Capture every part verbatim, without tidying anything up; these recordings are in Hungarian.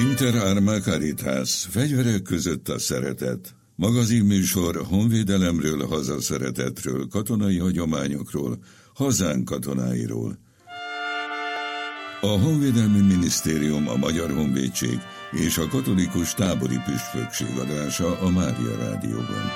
Inter Arma Caritas, fegyverek között a szeretet. Magazinműsor honvédelemről, hazaszeretetről, katonai hagyományokról, hazánk katonáiról. A Honvédelmi Minisztérium, a Magyar Honvédség és a Katolikus Tábori Püspökség adása a Mária Rádióban.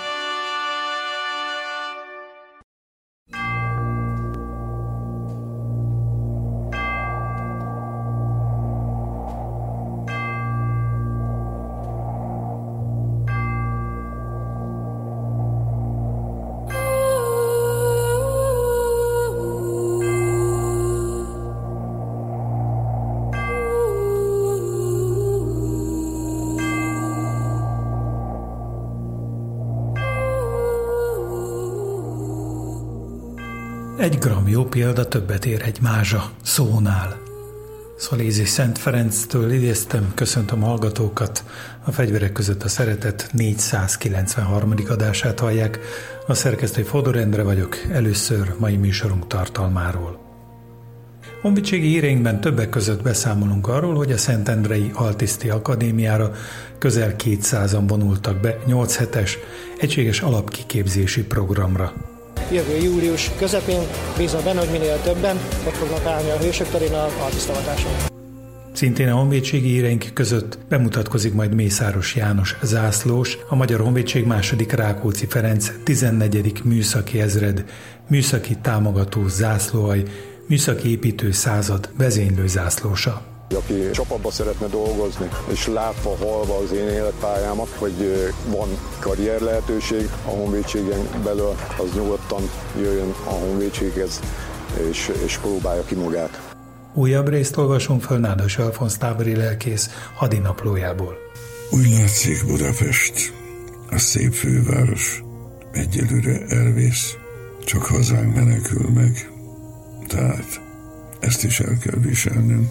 Egy gram jó példa többet ér egy mázsa szónál. Szalézi Szent Ferenctől idéztem, köszöntöm hallgatókat. A Fegyverek között a szeretet négyszázkilencvenharmadik adását hallják. A szerkesztő Fodor Endre vagyok, először mai műsorunk tartalmáról. Honvédségi híreinkben többek között beszámolunk arról, hogy a Szentendrei Altiszti Akadémiára közel kétszázan vonultak be nyolc hetes egységes alapkiképzési programra. Jövő július közepén bízom benne, hogy minél többen ott fognak állni a Hősök terén a altisztavatáson. Szintén a honvédségi híreink között bemutatkozik majd Mészáros János zászlós, a Magyar Honvédség második Rákóczi Ferenc tizennegyedik műszaki ezred, műszaki támogató zászlóalj, műszaki építő század vezénylő zászlósa. Aki csapatban szeretne dolgozni, és látva, hallva az én életpályámat, hogy van karrier lehetőség a honvédségen belül, az nyugodtan jöjjön a honvédséghez, és, és próbálja ki magát. Újabb részt olvasunk föl Nádas Alfonz tábori lelkész hadinaplójából. Úgy látszik, Budapest, a szép főváros egyelőre elvész, csak hazánk menekül meg, tehát ezt is el kell viselnünk.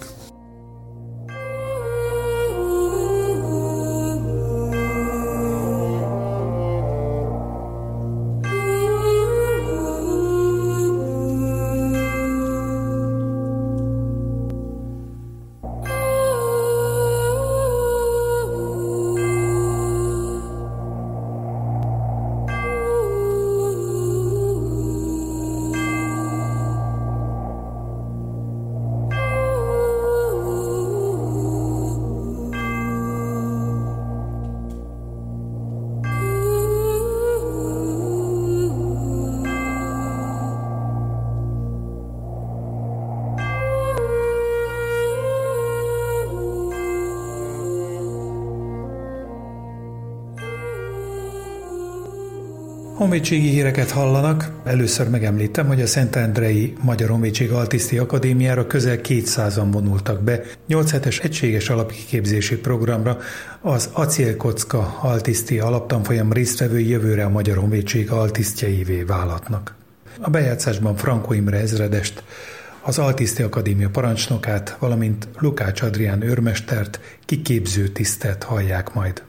Honvédségi híreket hallanak. Először megemlítem, hogy a Szentendrei Magyar Honvédség Altiszti Akadémiára közel kétszázan vonultak be nyolc hetes egységes alapkiképzési programra. Az acélkocka altiszti alaptanfolyam résztvevői jövőre a Magyar Honvédség altisztjaivé válhatnak. A bejátszásban Frankó Imre ezredest, az Altiszti Akadémia parancsnokát, valamint Lukács Adrián őrmestert, kiképző tisztet hallják majd.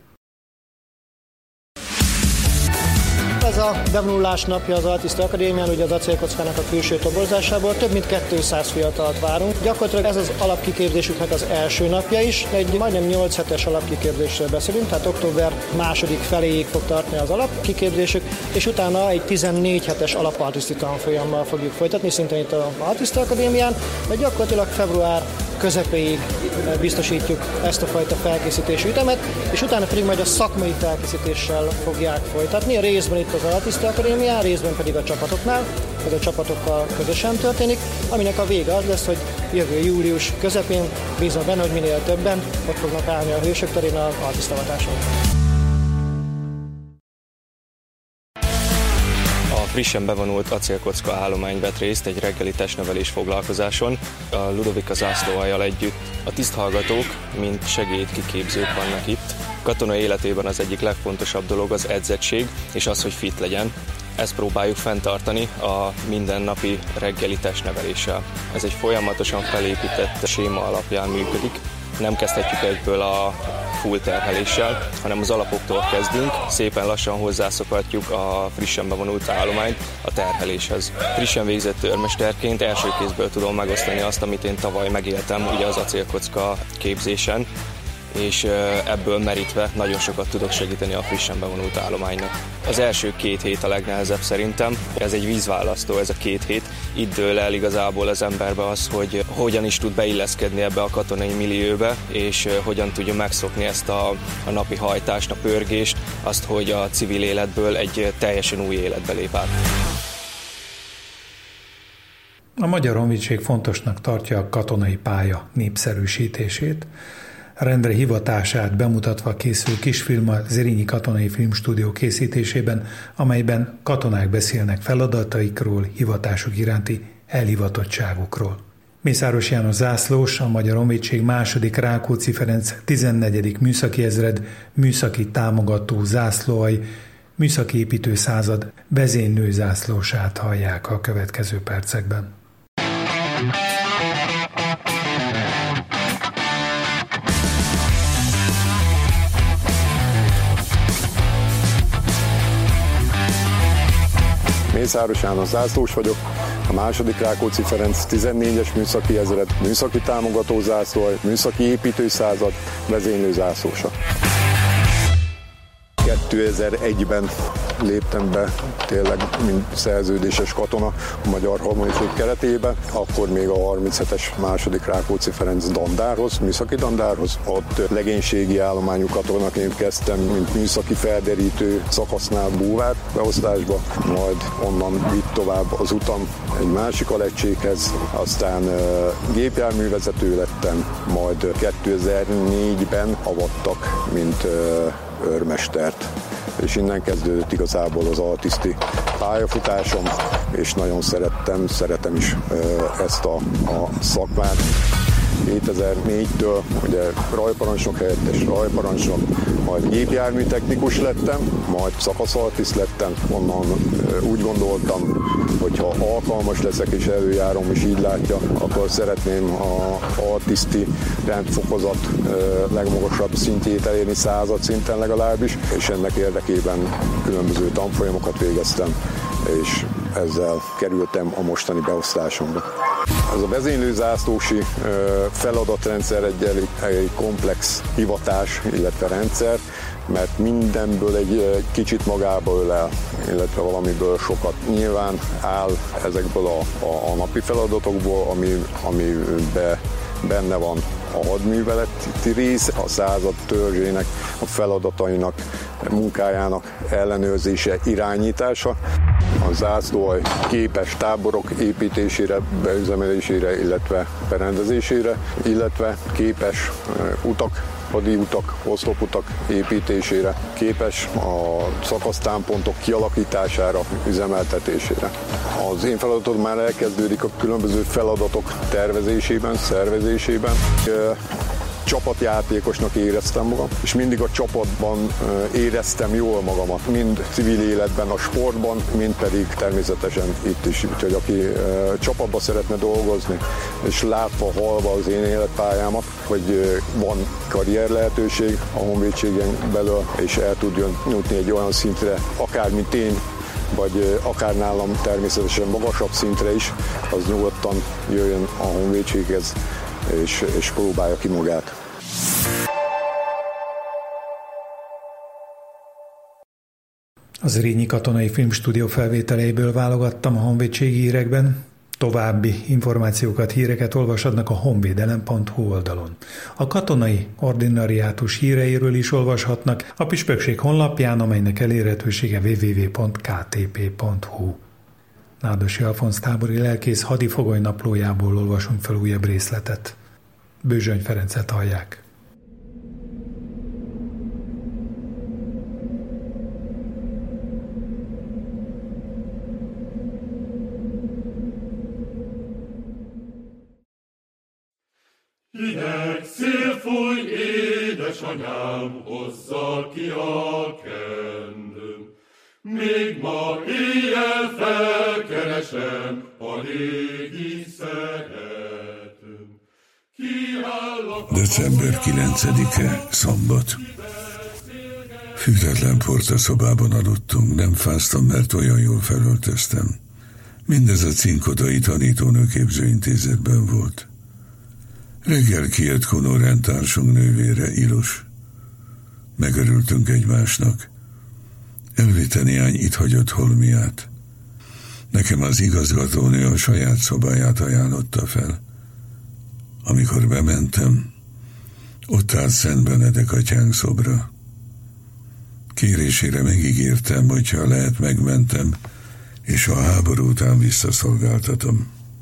Ez a bevonulás napja az Altiszti Akadémián, ugye az acélkockának a külső toborzásából több mint kétszáz fiatalt várunk. Gyakorlatilag ez az alapkiképzésüknek az első napja is, egy majdnem nyolc hetes alapkiképzésről beszélünk, tehát október második feléig fog tartani az alapkiképzésük, és utána egy tizennégy hetes alapaltiszti tanfolyammal fogjuk folytatni, szintén itt az Altiszti Akadémián, de gyakorlatilag február közepéig biztosítjuk ezt a fajta felkészítési ütemet, és utána pedig majd a szakmai felkészítéssel fogják folytatni, a részben itt az Altiszti Akadémián, részben pedig a csapatoknál, ez a csapatokkal közösen történik, aminek a vége az lesz, hogy jövő július közepén bízom benne, hogy minél többen ott fognak állni a Hősök terén az altisztavatáson. Frissen bevonult acélkocka állomány vett részt egy reggeli testnevelés foglalkozáson, a Ludovika zászlóallyal együtt. A tiszthallgatók, mint segédkiképzők vannak itt. Katona életében az egyik legfontosabb dolog az edzettség, és az, hogy fit legyen. Ezt próbáljuk fenntartani a mindennapi reggeli testneveléssel. Ez egy folyamatosan felépített séma alapján működik. Nem kezdhetjük egyből a full terheléssel, hanem az alapoktól kezdünk, szépen lassan hozzászokhatjuk a frissen bevonult állományt a terheléshez. Frissen végzett őrmesterként első kézből tudom megosztani azt, amit én tavaly megéltem ugye az acélkocka képzésen. és ebből merítve nagyon sokat tudok segíteni a frissen bevonult állománynak. Az első két hét a legnehezebb szerintem, ez egy vízválasztó, ez a két hét. Itt dől el igazából az emberbe az, hogy hogyan is tud beilleszkedni ebbe a katonai millióbe, és hogyan tudja megszokni ezt a, a napi hajtást, a pörgést, azt, hogy a civil életből egy teljesen új életbe lép át. A Magyar Honvédség fontosnak tartja a katonai pálya népszerűsítését. Rendre hivatását bemutatva készül kisfilm a Zrínyi Katonai Filmstúdió készítésében, amelyben katonák beszélnek feladataikról, hivatásuk iránti elhivatottságukról. Mészáros János zászlós, a Magyar Honvédség második Rákóczi Ferenc tizennegyedik műszaki ezred műszaki támogató zászlóai, műszaki építő század vezénylő zászlósát hallják a következő percekben. Mészáros János zászlós vagyok, a második Rákóczi Ferenc tizennégyes műszaki ezred, műszaki támogató zászlóaj, műszaki építő század, vezénylő zászlósa. kétezer-egyben léptem be tényleg, mint szerződéses katona a Magyar Honvédség keretében, akkor még a harminchetes második Rákóczi Ferenc dandárhoz, műszaki dandárhoz. Ott legénységi állományú katonaként kezdtem, mint műszaki felderítő szakasznál búvár beosztásba, majd onnan vitt tovább az utam egy másik alegységhez, aztán uh, gépjárművezető lettem, majd kétezer-négyben avattak, mint uh, őrmestert, és innen kezdődött igazából az altiszti pályafutásom, és nagyon szerettem, szeretem is ezt a, a szakmát. kétezer-négytől ugye rajparancsnok helyettes rajparancsnok, majd gépjárműtechnikus lettem, majd szakaszaltiszt lettem, onnan úgy gondoltam, hogy ha alkalmas leszek és előjárom és így látja, akkor szeretném a altiszti rendfokozat legmagasabb szintjét elérni, század szinten legalábbis, és ennek érdekében különböző tanfolyamokat végeztem, és ezzel kerültem a mostani beosztásomra. Ez a vezénylő zászlósi feladatrendszer egy elég, elég komplex hivatás, illetve rendszer, mert mindenből egy kicsit magába ölel, illetve valamiből sokat. Nyilván áll ezekből a, a, a napi feladatokból, ami, ami be, benne van a hadműveleti rész, a század törzsének, a feladatainak, munkájának ellenőrzése, irányítása. A zászlóaj képes táborok építésére, beüzemelésére, illetve berendezésére, illetve képes utak, hadi utak, oszloputak építésére, képes a szakasztámpontok kialakítására, üzemeltetésére. Az én feladatom már elkezdődik a különböző feladatok tervezésében, szervezésében. Csapatjátékosnak éreztem magam, és mindig a csapatban éreztem jól magamat, mind civil életben, a sportban, mind pedig természetesen itt is. Úgyhogy aki csapatban szeretne dolgozni, és látva, hallva az én életpályámat, hogy van karrier lehetőség a honvédségen belül, és el tud jutni egy olyan szintre, akár mint én, vagy akár nálam természetesen magasabb szintre is, az nyugodtan jöjjön a honvédséghez, és, és próbálja ki magát. Az Zrínyi Katonai Filmstúdió felvételeiből válogattam a honvédségi hírekben. További információkat, híreket olvashatnak a honvédelem pont hu oldalon. A katonai ordinariátus híreiről is olvashatnak a püspökség honlapján, amelynek elérhetősége double-u double-u double-u pont k t p pont h u. Nádosi Alfonz tábori lelkész hadifogoly naplójából olvasunk fel újabb részletet. Bőzsöny Ferencet hallják. Hideg szél fúj, édesanyám, hozza ki a kendőm. Még ma éjjel felkeresem a régi szeretőm. december kilencedike, szombat. Fűtetlen portaszobában aludtunk, nem fáztam, mert olyan jól felöltöztem. Mindez a cinkodai tanítónőképzőintézetben volt. Reggel kijött Konó rendtársunk nővére, Ilus. Megörültünk egymásnak. Elvitte néhány itt hagyott holmiát. Nekem az igazgatónő a saját szobáját ajánlotta fel. Amikor bementem, ott állt Szent Benedek atyánk szobra. Kérésére megígértem, hogyha lehet, megmentem, és a háború után visszaszolgáltatom.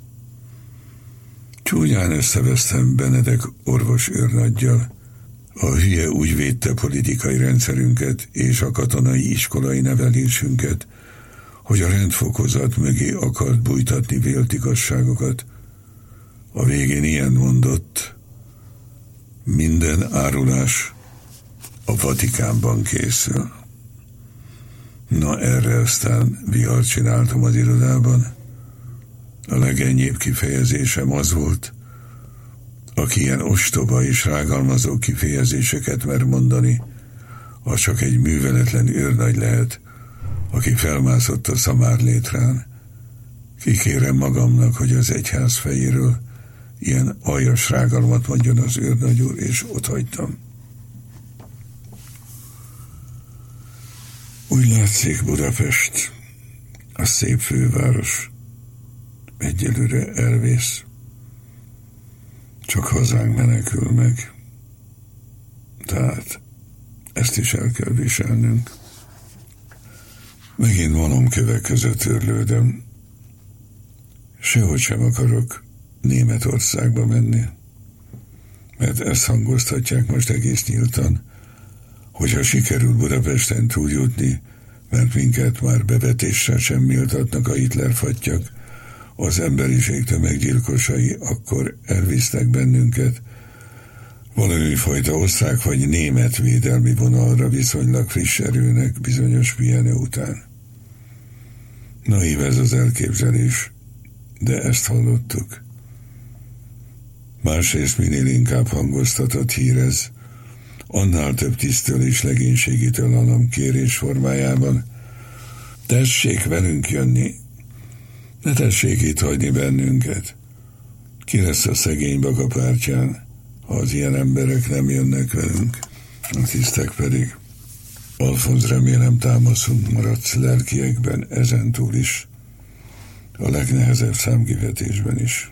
Csúnyán összevesztem Benedek orvos őrnaggyal. A hülye úgy védte politikai rendszerünket és a katonai iskolai nevelésünket, hogy a rendfokozat mögé akart bújtatni vélt igazságokat. A végén ilyen mondott: minden árulás a Vatikánban készül. Na, erre aztán vihart csináltam az irodában. A legenyébb kifejezésem az volt: aki ilyen ostoba és rágalmazó kifejezéseket mer mondani, az csak egy műveletlen őrnagy lehet, aki felmászott a szamárlétrán. Kikérem magamnak, hogy az egyház fejéről ilyen aljas rágalmat mondjon az őrnagy úr, és otthagytam. Úgy látszik, Budapest, a szép főváros, egyelőre elvész. Csak hazánk menekül meg. Tehát ezt is el kell viselnünk. Megint malomkövek között őrlődöm. Sehogy sem akarok Németországba menni, mert ezt hangoztatják most egész nyíltan, hogyha sikerül Budapesten túljutni, mert minket már bevetéssel sem méltatnak a Hitler fattyak, az emberiség tömeggyilkosai, akkor elvisznek bennünket valami fajta osztrák vagy német védelmi vonalra viszonylag friss erőnek bizonyos pihenő után. Naív ez az elképzelés, de ezt hallottuk. Másrészt minél inkább hangoztatott hír ez, annál több tisztől és legénységitől hallom kérés formájában: tessék velünk jönni, ne tessék itt hagyni bennünket. Ki lesz a szegény bagapártyán, ha az ilyen emberek nem jönnek velünk? A tisztek pedig: Alfonz, remélem támaszunk maradsz lelkiekben ezentúl is, a legnehezebb számkivetésben is.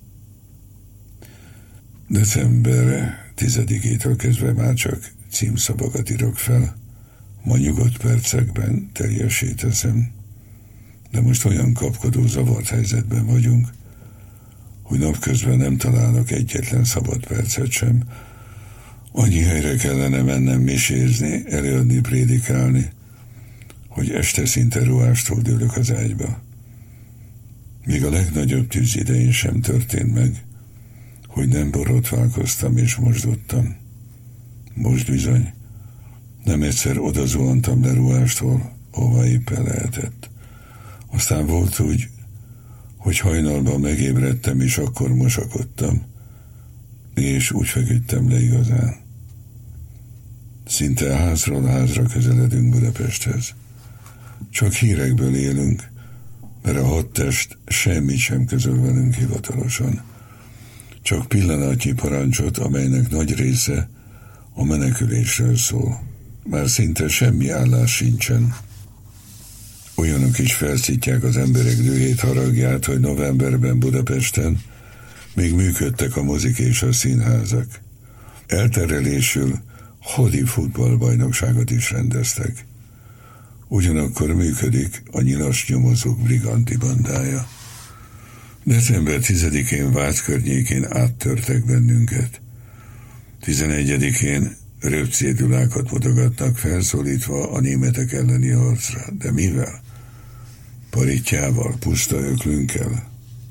December tizedikétől kezdve már csak címszavakat írok fel, ma nyugodt percekben teljesé teszem, de most olyan kapkodó, zavart helyzetben vagyunk, hogy napközben nem találok egyetlen szabad percet sem. Annyi helyre kellene mennem misézni, előadni, prédikálni, hogy este szinte ruhástól dőlök az ágyba. Még a legnagyobb tűz idején sem történt meg, hogy nem borotválkoztam és mosdottam. Most bizony, nem egyszer odazuhantam le ruhástól, hova éppen lehetett. Aztán volt úgy, hogy hajnalban megébredtem, és akkor mosakodtam, és úgy feküdtem le igazán. Szinte házról házra közeledünk Budapesthez. Csak hírekből élünk, mert a hadtest semmit sem közöl velünk hivatalosan. Csak pillanatnyi parancsot, amelynek nagy része a menekülésről szól. Már szinte semmi állás sincsen. Olyanok is felszítják az emberek dühét, haragját, hogy novemberben Budapesten még működtek a mozik és a színházak. Elterelésül hadi futballbajnokságot is rendeztek. Ugyanakkor működik a nyilas nyomozók briganti bandája. December tizedikén Vácz környékén áttörtek bennünket. tizenegyedikén röpcédulákat mutogatnak, felszólítva a németek elleni harcra. De mivel? Parittyával, puszta öklünkkel.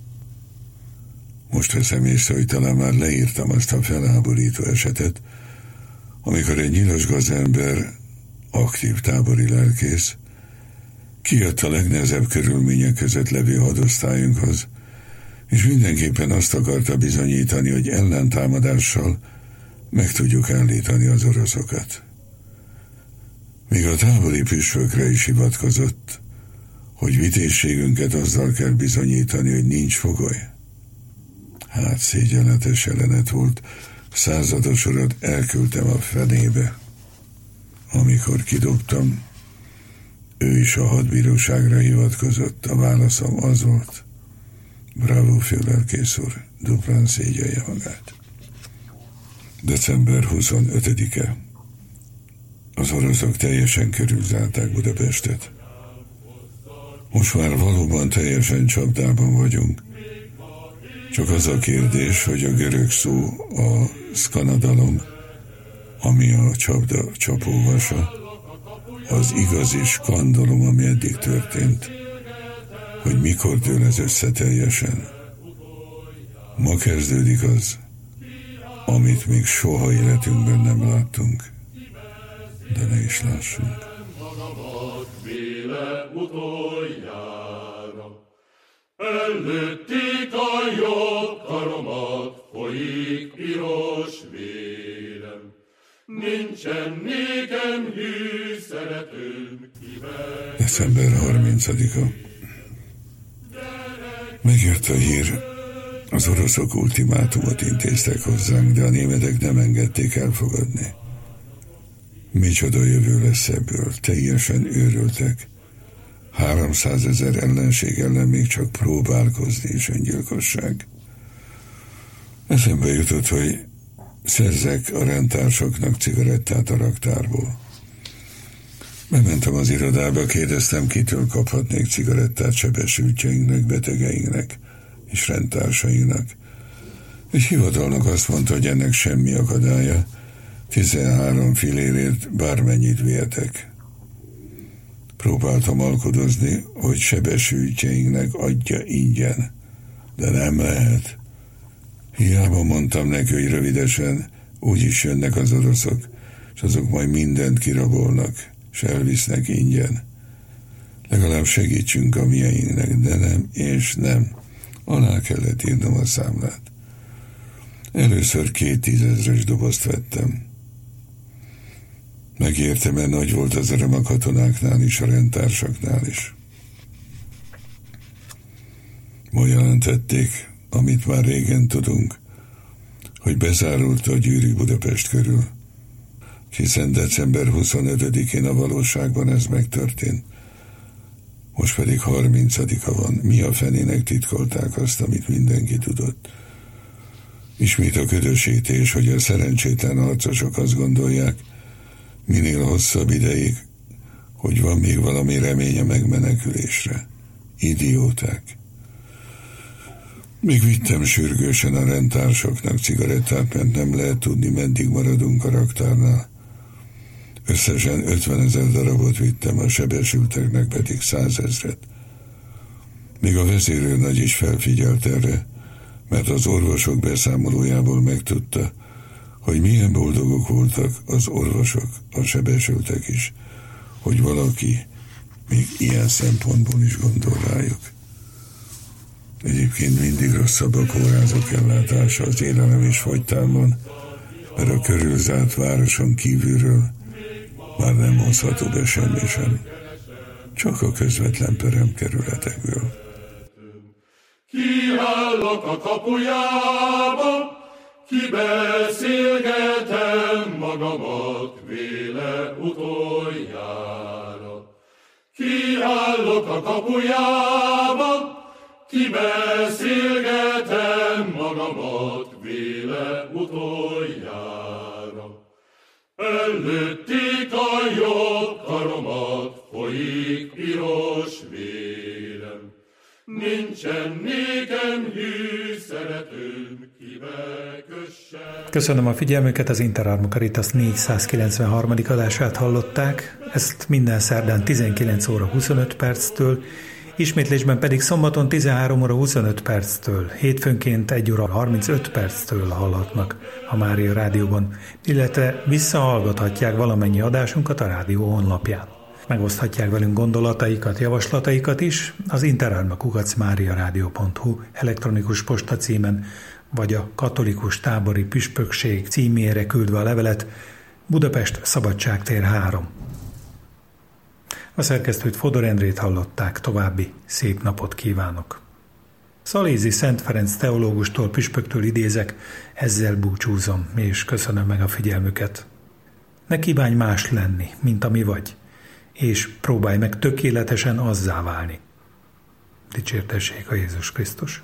Most veszem észre, hogy talán már leírtam azt a felháborító esetet, amikor egy nyilas gazember, aktív tábori lelkész, kijött a legnehezebb körülmények között levő hadosztályunkhoz, és mindenképpen azt akarta bizonyítani, hogy ellentámadással meg tudjuk állítani az oroszokat. Még a tábori püspökre is hivatkozott, hogy vitézségünket azzal kell bizonyítani, hogy nincs fogoly. Hát szégyenletes jelenet volt, századosorat elküldtem a fenébe. Amikor kidobtam, ő is a hadbíróságra hivatkozott, a válaszom az volt: bravo, főlelkész úr, duplán szégyelje magát. december huszonötödike. Az oroszok teljesen körülzárták Budapestet. Most már valóban teljesen csapdában vagyunk. Csak az a kérdés, hogy a görög szó a szkanadalom, ami a csapda csapóvasa, az igazi skandalom, ami eddig történt, hogy mikor dől ez össze teljesen. Ma kezdődik az, amit még soha életünkben nem láttunk, de ne is lássunk. Előtték a jobb karomat, folyik piros vérem. Nincsen nékem hű szeretőm, kivel... december harmincadika. Megjött a hír. Az oroszok ultimátumot intéztek hozzánk, de a németek nem engedték elfogadni. Micsoda jövő lesz ebből, teljesen őrültek. háromszázezer ellenség ellen még csak próbálkozni is öngyilkosság. Eszembe jutott, hogy szerzek a rendtársaknak cigarettát a raktárból. Bementem az irodába, kérdeztem, kitől kaphatnék cigarettát sebesültjeinknek, betegeinknek és rendtársainknak. Egy hivatalnok azt mondta, hogy ennek semmi akadálya, tizenhárom fillérért bármennyit vihetek. Próbáltam alkudozni, hogy sebesültjeinknek adja ingyen, de nem lehet. Hiába mondtam neki, hogy rövidesen úgyis jönnek az oroszok, és azok majd mindent kirabolnak, és elvisznek ingyen. Legalább segítsünk a mieinknek, de nem, és nem. Alá kellett írnom a számlát. Először két tízezres dobozt vettem. Megértem, mert nagy volt az öröm a katonáknál is, a rendtársaknál is. Ma jelentették, amit már régen tudunk, hogy bezárult a gyűrű Budapest körül, hiszen december huszonötödikén a valóságban ez megtörtént. Most pedig harmincadika van, mi a fenének titkolták azt, amit mindenki tudott. Ismét a ködösítés, hogy a szerencsétlen harcosok azt gondolják, minél hosszabb ideig, hogy van még valami reménye megmenekülésre. Idióták. Még vittem sürgősen a rendtársaknak cigarettát, mert nem lehet tudni, meddig maradunk a raktárnál. Összesen ötvenezer darabot vittem, a sebesülteknek pedig százezret. Még a vezérőrnagy is felfigyelt erre, mert az orvosok beszámolójából megtudta, hogy milyen boldogok voltak az orvosok, a sebesültek is, hogy valaki még ilyen szempontból is gondol rájuk. Egyébként mindig rosszabb a kórházak ellátása az élelem és fogytálban, mert a körülzárt városon kívülről már nem hozható be semmi sem, csak a közvetlen peremkerületekből. Kiállok a kapujába, kibeszélgetem magamat véle utoljára. Kiállok a kapujába, kibeszélgetem magamat véle utoljára. Előtték a jobb karomat, folyik piros vérem. Nincsen nékem hű szeretőm, kivel kössem. Köszönöm a figyelmüket, az Interarma Caritas négyszázkilencvenharmadik adását hallották. Ezt minden szerdán tizenkilenc óra huszonöt perctől, ismétlésben pedig szombaton tizenhárom óra huszonöt perctől, hétfőnként egy óra harmincöt perctől hallhatnak a Mária Rádióban, illetve visszahallgathatják valamennyi adásunkat a rádió honlapján. Megoszthatják velünk gondolataikat, javaslataikat is az interarma kukac mariaradio pont hu elektronikus posta címen, vagy a Katolikus Tábori Püspökség címére küldve a levelet, Budapest, Szabadságtér három. A szerkesztőt, Fodor Endrét hallották, további szép napot kívánok! Szalézi Szent Ferenc teológustól, püspöktől idézek, ezzel búcsúzom, és köszönöm meg a figyelmüket. Ne kívánj más lenni, mint ami vagy, és próbálj meg tökéletesen azzá válni. Dicsértessék a Jézus Krisztus!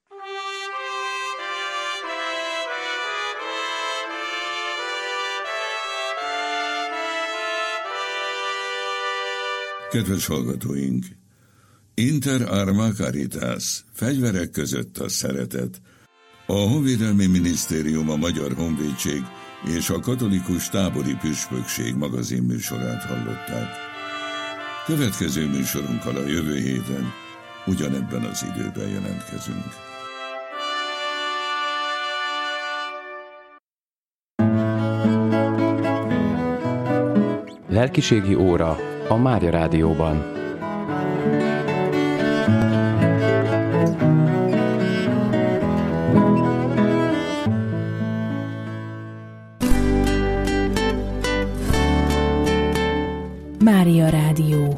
Kedves hallgatóink! Inter arma caritas, fegyverek között a szeretet. A Honvédelmi Minisztérium, a Magyar Honvédség és a Katolikus Tábori Püspökség magazin műsorát hallották. Következő műsorunkkal a jövő héten ugyanebben az időben jelentkezünk. Lelkiségi óra a Mária Rádióban. Mária Rádió.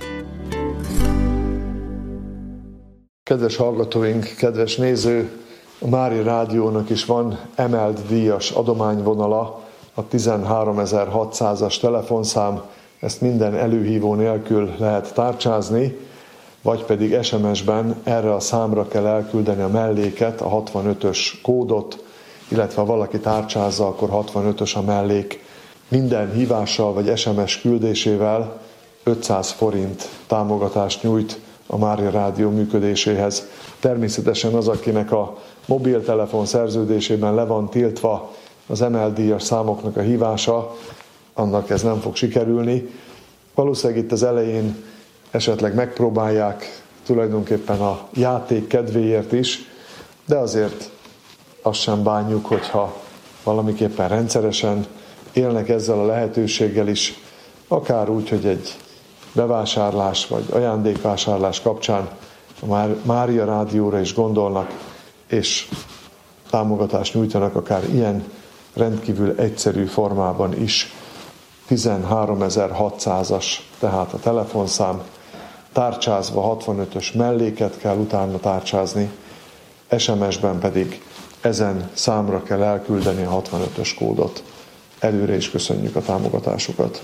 Kedves hallgatóink, kedves néző, a Mária Rádiónak is van emelt díjas adományvonala, a tizenháromezer-hatszázas telefonszám, ezt minden előhívó nélkül lehet tárcsázni, vagy pedig es em es-ben erre a számra kell elküldeni a melléket, a hatvanötös kódot, illetve ha valaki tárcsázza, akkor hatvanötös a mellék. Minden hívással vagy es em es küldésével ötszáz forint támogatást nyújt a Mária Rádió működéséhez. Természetesen az, akinek a mobiltelefon szerződésében le van tiltva az emelt díjas számoknak a hívása, annak ez nem fog sikerülni. Valószínűleg itt az elején esetleg megpróbálják tulajdonképpen a játék kedvéért is, de azért azt sem bánjuk, hogyha valamiképpen rendszeresen élnek ezzel a lehetőséggel is, akár úgy, hogy egy bevásárlás vagy ajándékvásárlás kapcsán a Mária Rádióra is gondolnak, és támogatást nyújtanak akár ilyen rendkívül egyszerű formában is. tizenháromezer-hatszázas tehát a telefonszám, tárcsázva hatvanötös melléket kell utána tárcsázni, es em es-ben pedig ezen számra kell elküldeni a hatvanötös kódot. Előre is köszönjük a támogatásukat.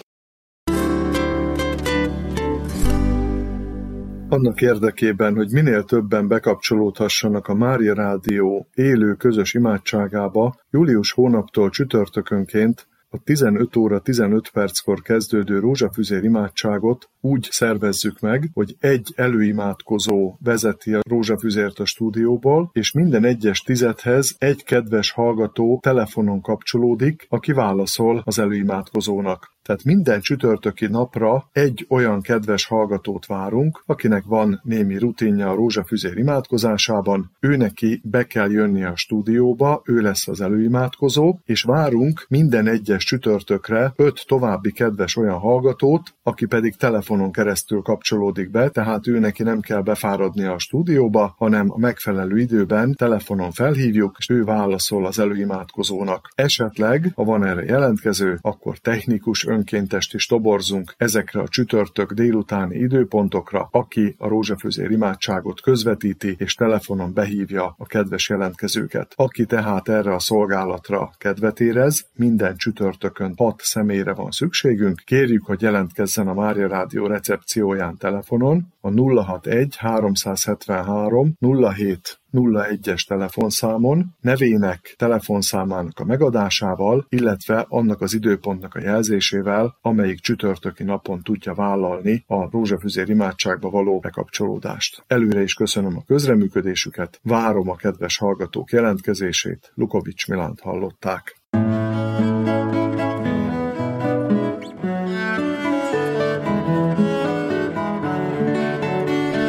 Annak érdekében, hogy minél többen bekapcsolódhassanak a Mária Rádió élő közös imádságába, július hónaptól csütörtökönként a tizenöt óra tizenöt perckor kezdődő rózsafüzér imádságot úgy szervezzük meg, hogy egy előimádkozó vezeti a rózsafüzért a stúdióból, és minden egyes tizedhez egy kedves hallgató telefonon kapcsolódik, aki válaszol az előimádkozónak. Tehát minden csütörtöki napra egy olyan kedves hallgatót várunk, akinek van némi rutinja a rózsafüzér imádkozásában, ő neki be kell jönnie a stúdióba, ő lesz az előimádkozó, és várunk minden egyes csütörtökre öt további kedves olyan hallgatót, aki pedig telefonon keresztül kapcsolódik be, tehát ő neki nem kell befáradnia a stúdióba, hanem a megfelelő időben telefonon felhívjuk, és ő válaszol az előimádkozónak. Esetleg, ha van erre jelentkező, akkor technikus önkéntest is toborzunk ezekre a csütörtök délutáni időpontokra, aki a rózsafüzér imádságot közvetíti és telefonon behívja a kedves jelentkezőket. Aki tehát erre a szolgálatra kedvet érez, minden csütörtökön hat személyre van szükségünk, kérjük, hogy jelentkezzen a Mária Rádió recepcióján telefonon, a nulla hatvanegy háromszázhetvenhárom nulla hét nulla egyes telefonszámon, nevének, telefonszámának a megadásával, illetve annak az időpontnak a jelzésével, amelyik csütörtöki napon tudja vállalni a rózsafüzér imádságba való bekapcsolódást. Előre is köszönöm a közreműködésüket, várom a kedves hallgatók jelentkezését, Lukovics Milánt hallották.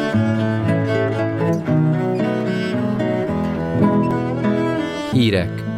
Hírek